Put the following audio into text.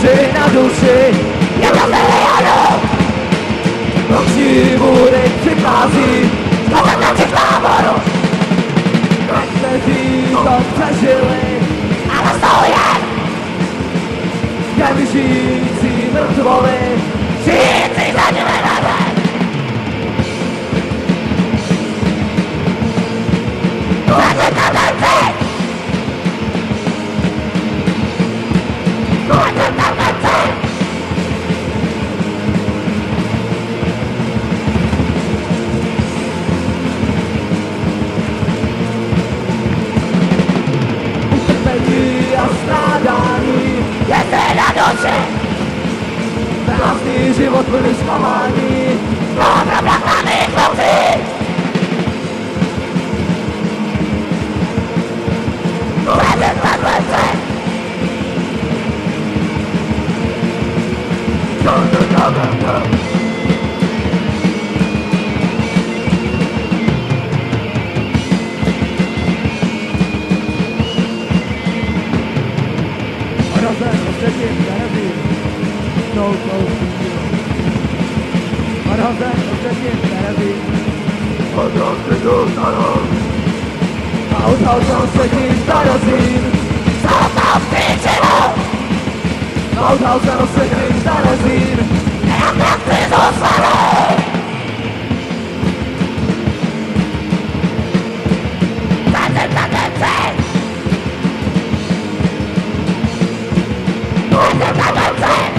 kůži na duši, je to milionu. Noční můry přichází, zkazem našich táborů. Kteří to přežili, ale jsou jen těmi žijící mrtvoly, žijící za nimi naven. Letí tendenci! Letí tendenci! Utrpení a strádání je zde na duši. Prázdný život plný zklamání, mnoho prachlaných nocí. Letí tendenci! Letí tendenci! Ostatním narazím, snou Odhozen, ostatním narazím. Odhozen, ostatním narazím. Zalotnou příčinu. Odhozen, ostatním narazím. Jak nechci zůstanu. Letím tendenci! Letím tendenci!